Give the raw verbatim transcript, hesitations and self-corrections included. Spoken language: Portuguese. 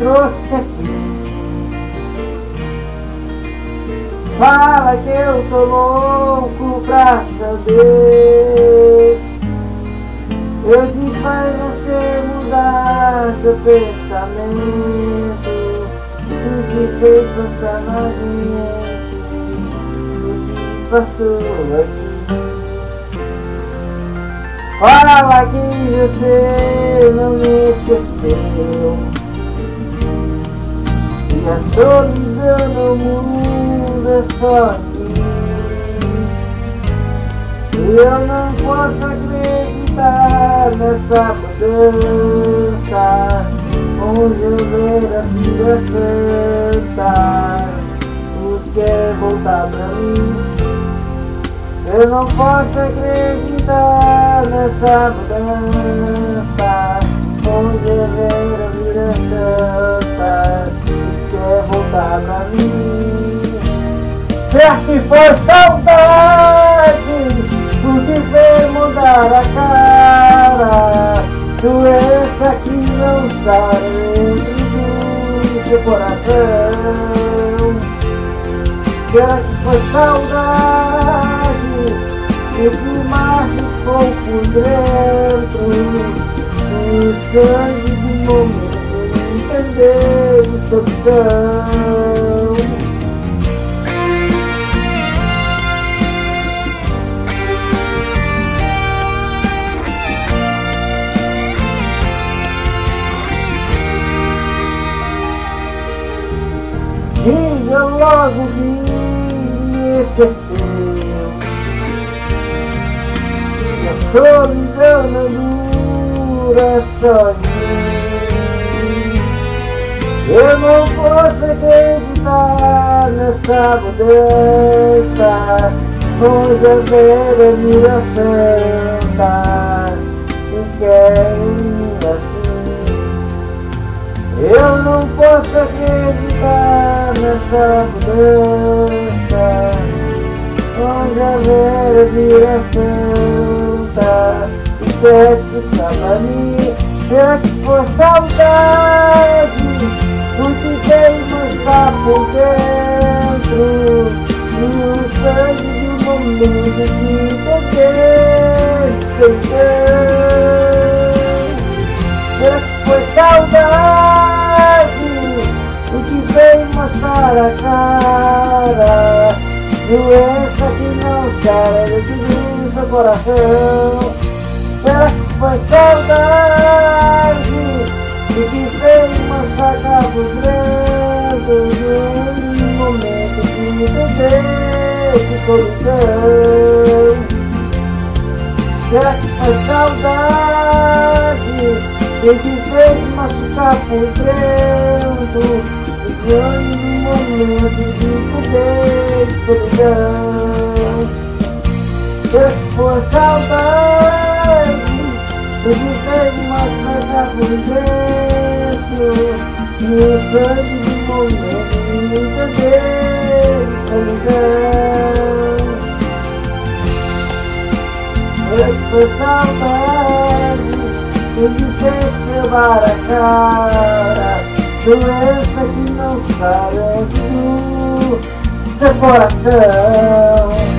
trouxe aqui. Fala que eu tô louco pra saber. Eu te faz você mudar seu pensamento. O que fez passar na gente, o que passou aqui. Fala que você não me esqueceu, e a solidão no mundo é só aqui. E eu não posso acreditar nessa mudança, onde eu ver a vida santa. Tu quer voltar pra mim? Eu não posso acreditar nessa mudança, onde eu ver a vida santa. Tu quer voltar pra mim? Será que foi saudade? Tu que veio mudar a cara, doença que não sai dentro do seu coração. Será que foi saudade que te machucou por dentro, o sangue de momento de entender o solidão? Diga logo que me esqueceu, e a solidão não dura só de mim. Eu não posso acreditar nessa mudança, onde a ver a mira santa que quer assim. Eu não posso acreditar nessa mudança, onde a vera vira santa e quer ficar pra mim. Será que foi saudade? O que veio mostrar por dentro, e o sangue de um momento de perder sem ter. Será que foi saudade? O que veio mostrar a cara, doença que não sai dentro do seu coração. Será que foi saudade? O que veio mostrar por dentro, num momento de beber de solidão. Será que foi saudade? E que fez machucar por dentro, diante de um momento de poder de solidão. Se for saudade, e que fez machucar por dentro, e o sangue de um momento de poder de solidão. Se for saudade, o que fez quebrar a cara, doença que não sai do seu coração.